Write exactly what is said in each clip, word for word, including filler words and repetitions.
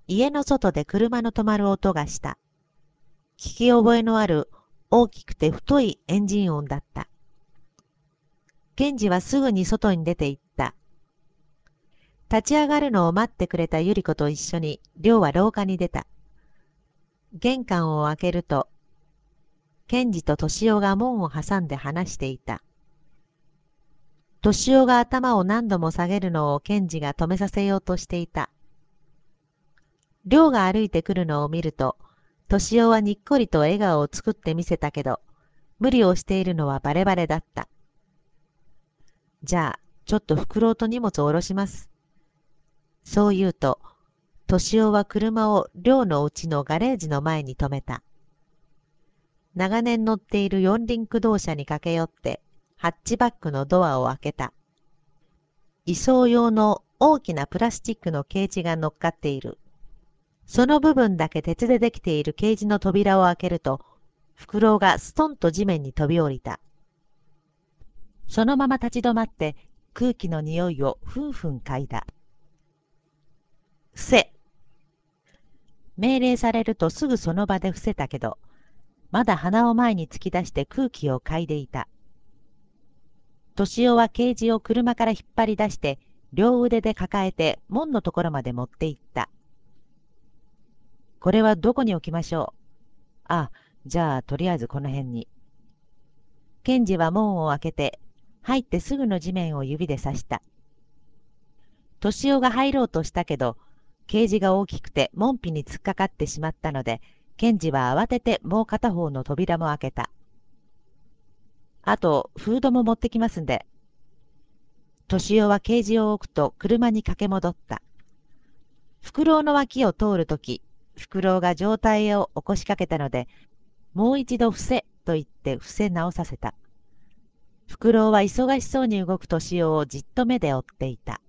家の外で車の止まる音がした。聞き覚えのある大きくて太いエンジン音だった。ケンジはすぐに外に出て行った。立ち上がるのを待ってくれたゆり子と一緒に、りょうは廊下に出た。玄関を開けると、ケンジとトシオが門を挟んで話していた。トシオが頭を何度も下げるのをケンジが止めさせようとしていた。りょうが歩いてくるのを見ると、トシオはにっこりと笑顔を作ってみせたけど、無理をしているのはバレバレだった。じゃあ、ちょっと袋と荷物を下ろします。そう言うと、トシオは車を寮のうちのガレージの前に止めた。長年乗っている四輪駆動車に駆け寄って、ハッチバックのドアを開けた。移送用の大きなプラスチックのケージが乗っかっている。その部分だけ鉄でできているケージの扉を開けると、フクロウがストンと地面に飛び降りた。そのまま立ち止まって空気の匂いをふんふん嗅いだ。伏せ。命令されるとすぐその場で伏せたけど、まだ鼻を前に突き出して空気を嗅いでいた。トシオはケージを車から引っ張り出して、両腕で抱えて門のところまで持って行った。これはどこに置きましょう。あ、じゃあとりあえずこの辺に。ケンジは門を開けて、入ってすぐの地面を指で指した。トシオが入ろうとしたけど、ケージが大きくて門扉に突っかかってしまったので、ケンジは慌ててもう片方の扉も開けた。あと、フードも持ってきますんで。トシオはケージを置くと車に駆け戻った。フクロウの脇を通るとき、フクロウが状態を起こしかけたので、もう一度伏せと言って伏せ直させた。フクロウは忙しそうに動くトシオをじっと目で追っていた。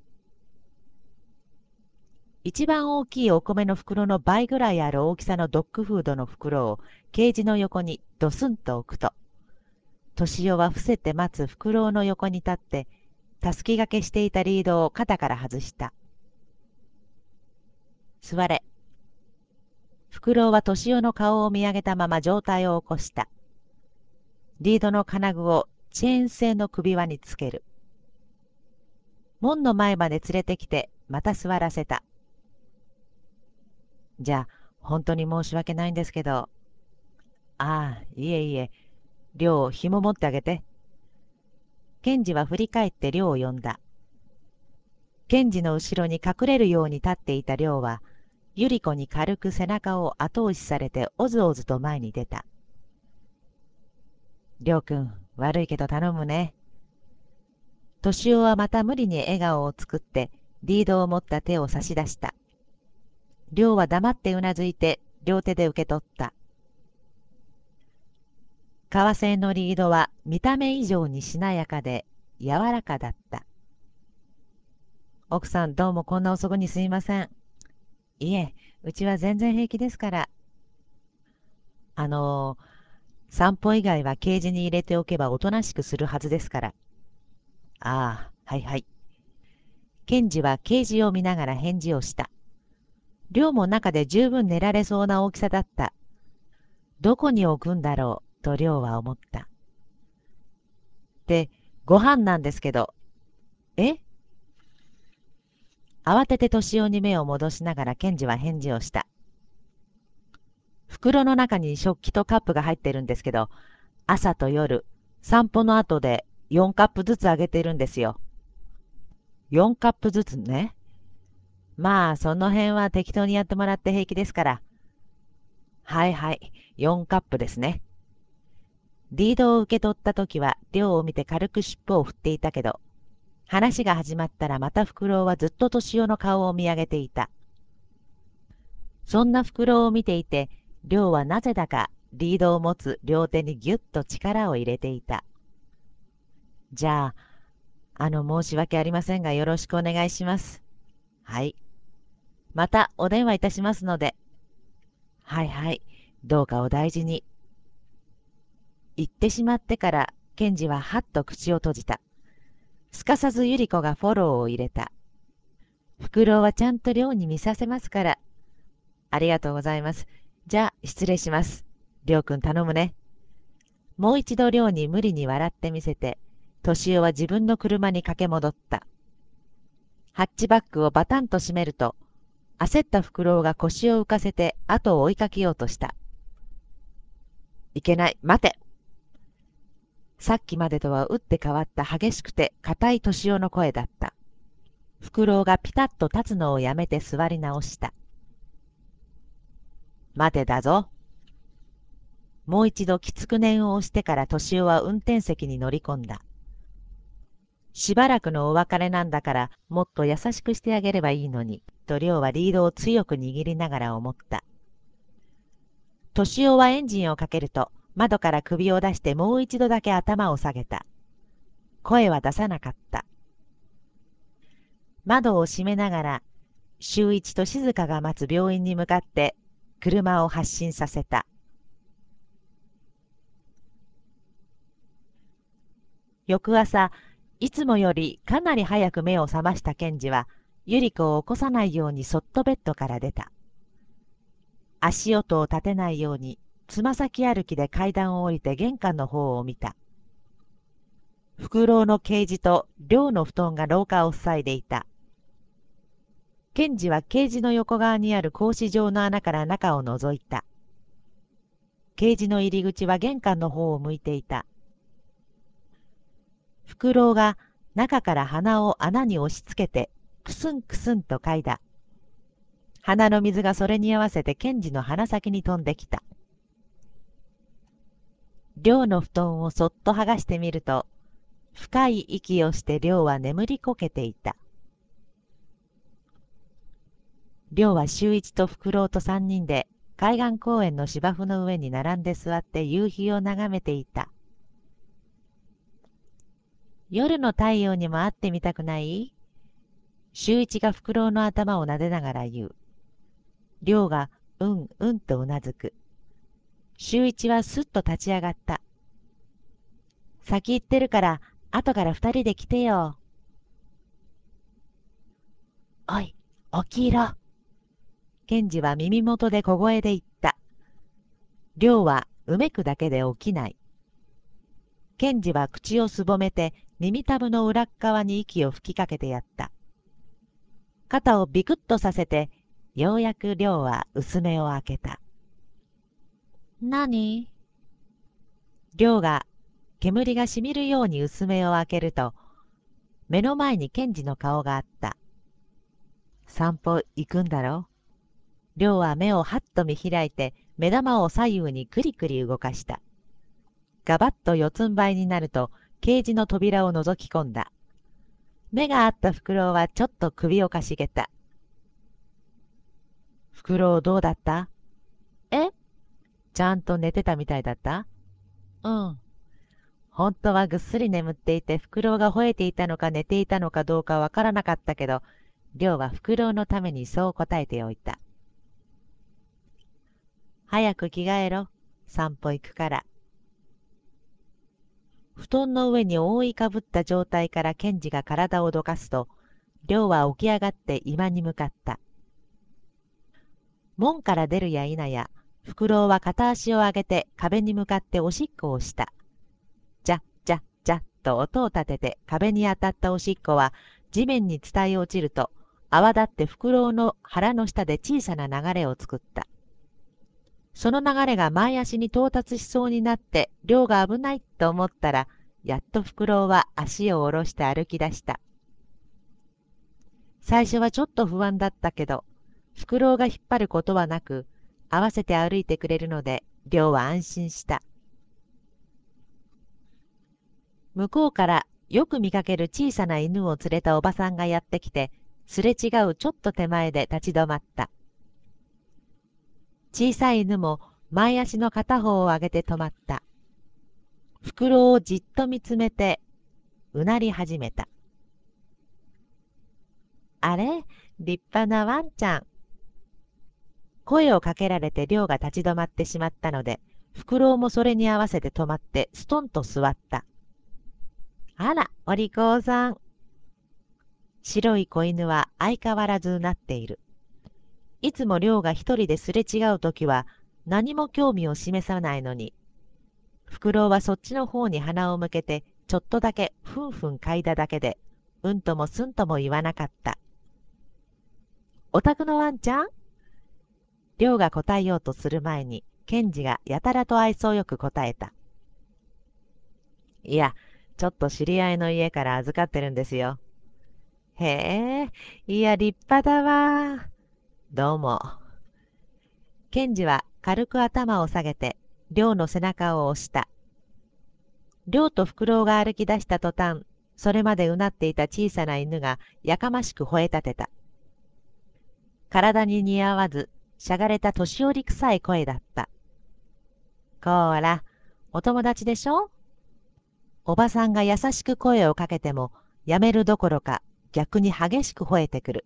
一番大きいお米の袋の倍ぐらいある大きさのドッグフードの袋をケージの横にドスンと置くと、トシオは伏せて待つフクロウの横に立って、たすきがけしていたリードを肩から外した。座れ。フクロウはトシオの顔を見上げたまま上体を起こした。リードの金具をチェーン製の首輪につける。門の前まで連れてきて、また座らせた。じゃあ、本当に申し訳ないんですけど。ああ、いえいえ、りょう、紐持ってあげて。ケンジは振り返ってりょうを呼んだ。ケンジの後ろに隠れるように立っていたりょうは、ゆり子に軽く背中を後押しされておずおずと前に出た。りょうくん、悪いけど頼むね。トシオはまた無理に笑顔を作って、リードを持った手を差し出した。りょうは黙ってうなずいて、両手で受け取った。革製のリードは見た目以上にしなやかで柔らかだった。奥さん、どうもこんな遅くにすいません。いえ、うちは全然平気ですから。あのー、散歩以外はケージに入れておけばおとなしくするはずですから。ああ、はいはい。ケンジはケージを見ながら返事をした。寮も中で十分寝られそうな大きさだった。どこに置くんだろうと寮は思った。で、ご飯なんですけど。え慌てて年男に目を戻しながらケンジは返事をした。袋の中に食器とカップが入ってるんですけど、朝と夜、散歩の後でよんカップずつあげてるんですよ。よんカップずつね。まあ、その辺は適当にやってもらって平気ですから。はいはい、よんカップですね。リードを受け取った時は、量を見て軽く尻尾を振っていたけど、話が始まったらまたフクロウはずっとトシオの顔を見上げていた。そんなフクロウを見ていて、亮はなぜだかリードを持つ両手にぎゅっと力を入れていた。じゃあ、あの申し訳ありませんがよろしくお願いします。はい。またお電話いたしますので。はいはい。どうかお大事に。言ってしまってから、ケンジははっと口を閉じた。すかさずゆり子がフォローを入れた。 フクロウはちゃんと寮に見させますから。ありがとうございます。じゃあ、失礼します。りょうくん頼むね。もう一度寮に無理に笑ってみせて、トシオは自分の車に駆け戻った。ハッチバックをバタンと閉めると、焦ったフクロウが腰を浮かせて後を追いかけようとした。いけない、待て。さっきまでとは打って変わった激しくて硬いトシオの声だった。フクロウがピタッと立つのをやめて座り直した。待てだぞ。もう一度きつく念を押してからトシオは運転席に乗り込んだ。しばらくのお別れなんだからもっと優しくしてあげればいいのに、とリョウはリードを強く握りながら思った。トシオはエンジンをかけると窓から首を出してもう一度だけ頭を下げた。声は出さなかった。窓を閉めながら修一と静香が待つ病院に向かって車を発進させた。翌朝、いつもよりかなり早く目を覚ました賢治は、百合子を起こさないようにそっとベッドから出た。足音を立てないように、つま先歩きで階段を降りて玄関の方を見た。フクロウのケージと寮の布団が廊下を塞いでいた。賢治はケージの横側にある格子状の穴から中を覗いた。ケージの入り口は玄関の方を向いていた。フクロウが中から鼻を穴に押し付けて、クスンクスンと嗅いだ。鼻の水がそれに合わせて賢治の鼻先に飛んできた。寮の布団をそっと剥がしてみると、深い息をして寮は眠りこけていた。寮は修一とフクロウと三人で海岸公園の芝生の上に並んで座って夕日を眺めていた。夜の太陽にも会ってみたくない？修一がフクロウの頭を撫でながら言う。寮がうんうんとうなずく。修一はすっと立ち上がった。先行ってるから後から二人で来てよ。おい、起きろ。賢治は耳元で小声で言った。寮はうめくだけで起きない。賢治は口をすぼめて耳たぶの裏っ側に息を吹きかけてやった。肩をビクッとさせて、ようやく寮は薄目を開けた。何？寮が煙がしみるように薄目を開けると、目の前に賢治の顔があった。散歩行くんだろ？寮は目をはっと見開いて、目玉を左右にくりくり動かした。ガバッと四つん這いになると、ケージの扉を覗き込んだ。目があったフクロウはちょっと首をかしげた。フクロウどうだった？え？ちゃんと寝てたみたいだった？うん。本当はぐっすり眠っていて、フクロウが吠えていたのか寝ていたのかどうかわからなかったけど、リョウはフクロウのためにそう答えておいた。早く着替えろ。散歩行くから。布団の上に覆いかぶった状態から賢治が体をどかすと、リョウは起き上がって居間に向かった。門から出るや否や、フクロウは片足を上げて壁に向かっておしっこをした。じゃ、じゃ、じゃと音を立てて壁に当たったおしっこは地面に伝い落ちると、泡立ってフクロウの腹の下で小さな流れを作った。その流れが前足に到達しそうになって量が危ないと思ったら、やっとフクロウは足を下ろして歩き出した。最初はちょっと不安だったけど、フクロウが引っ張ることはなく、合わせて歩いてくれるので、量は安心した。向こうからよく見かける小さな犬を連れたおばさんがやってきて、すれ違うちょっと手前で立ち止まった。小さい犬も前足の片方を上げて止まった。フクロウをじっと見つめて、うなり始めた。あれ、立派なワンちゃん。声をかけられて亮が立ち止まってしまったので、フクロウもそれに合わせて止まってストンと座った。あら、お利口さん。 白い子犬は相変わらずうなっている。いつも亮が一人ですれ違うときは何も興味を示さないのに、フクロウはそっちの方に鼻を向けてちょっとだけふんふん嗅いだだけで、うんともすんとも言わなかった。お宅のワンちゃん？亮が答えようとする前に、ケンジがやたらと愛想よく答えた。いや、ちょっと知り合いの家から預かってるんですよ。へえ、いや、立派だわ。どうも。ケンジは軽く頭を下げて、亮の背中を押した。亮とフクロウが歩き出した途端、それまでうなっていた小さな犬がやかましく吠え立てた。体に似合わず、しゃがれた年寄り臭い声だった。こーら、お友達でしょ？おばさんが優しく声をかけても、やめるどころか逆に激しく吠えてくる。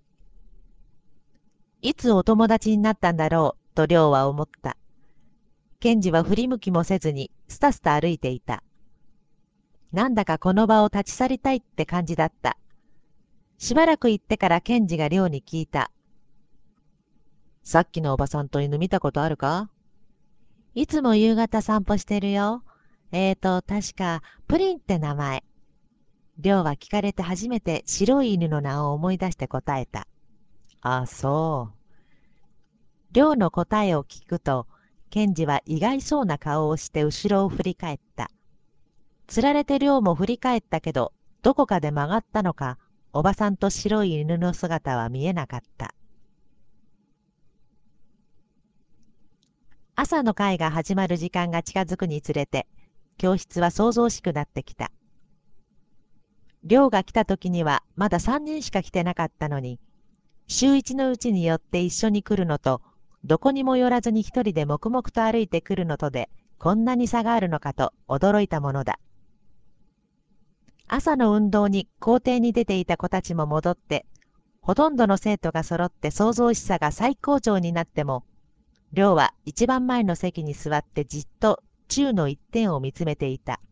いつお友達になったんだろうと亮は思った。ケンジは振り向きもせずにスタスタ歩いていた。なんだかこの場を立ち去りたいって感じだった。しばらく行ってからケンジが亮に聞いた。さっきのおばさんと犬見たことあるか？いつも夕方散歩してるよ。えーと、確かプリンって名前。亮は聞かれて初めて白い犬の名を思い出して答えた。ああ、そう。亮の答えを聞くと、ケンジは意外そうな顔をして後ろを振り返った。つられて亮も振り返ったけど、どこかで曲がったのか、おばさんと白い犬の姿は見えなかった。朝の会が始まる時間が近づくにつれて、教室は騒々しくなってきた。亮が来た時にはまださんにんしか来てなかったのに、週一のうちに寄って一緒に来るのと、どこにも寄らずに一人で黙々と歩いてくるのとで、こんなに差があるのかと驚いたものだ。朝の運動に校庭に出ていた子たちも戻って、ほとんどの生徒が揃って騒々しさが最高潮になっても、亮は一番前の席に座ってじっと宙の一点を見つめていた。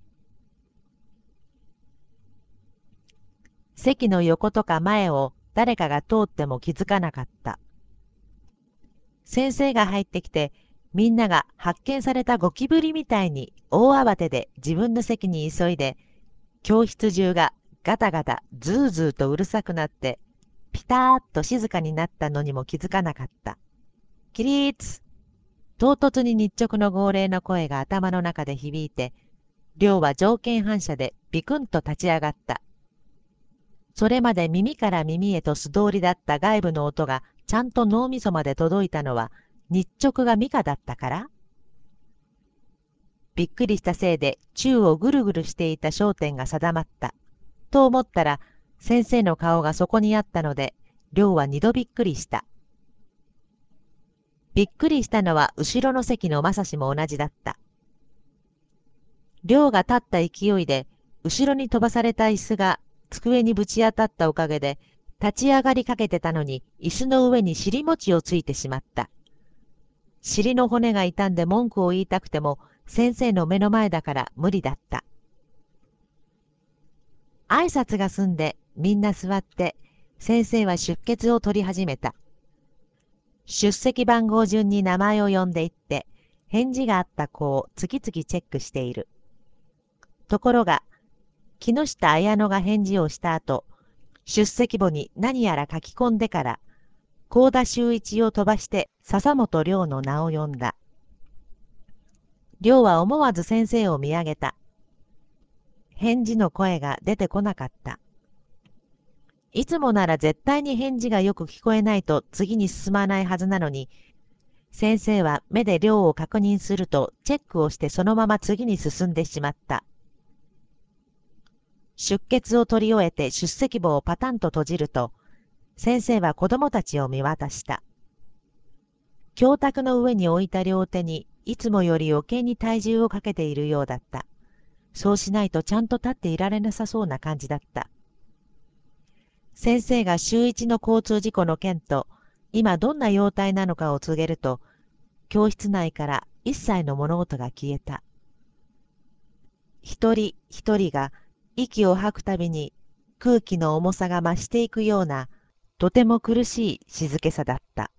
席の横とか前を誰かが通っても気づかなかった。先生が入ってきて、みんなが発見されたゴキブリみたいに大慌てで自分の席に急いで、教室中がガタガタズーズーとうるさくなって、ピターッと静かになったのにも気づかなかった。起立！唐突に日直の号令の声が頭の中で響いて、亮は条件反射でビクンと立ち上がった。それまで耳から耳へと素通りだった外部の音がちゃんと脳みそまで届いたのは日直がミカだったから？びっくりしたせいで宙をぐるぐるしていた焦点が定まった。と思ったら先生の顔がそこにあったので、亮は二度びっくりした。びっくりしたのは後ろの席のまさしも同じだった。亮が立った勢いで後ろに飛ばされた椅子が机にぶち当たったおかげで立ち上がりかけてたのに椅子の上に尻餅をついてしまった。尻の骨が痛んで文句を言いたくても先生の目の前だから無理だった。挨拶が済んでみんな座って先生は出欠を取り始めた。出席番号順に名前を呼んでいって返事があった子を次々チェックしている。ところが木下綾乃が返事をした後、出席簿に何やら書き込んでから幸田修一を飛ばして笹本亮の名を呼んだ。亮は思わず先生を見上げた。返事の声が出てこなかった。いつもなら絶対に返事がよく聞こえないと次に進まないはずなのに、先生は目で亮を確認するとチェックをしてそのまま次に進んでしまった。出欠を取り終えて出席簿をパタンと閉じると、先生は子供たちを見渡した。教卓の上に置いた両手にいつもより余計に体重をかけているようだった。そうしないとちゃんと立っていられなさそうな感じだった。先生が週一の交通事故の件と今どんな容態なのかを告げると、教室内から一切の物音が消えた。一人一人が息を吐くたびに空気の重さが増していくような、とても苦しい静けさだった。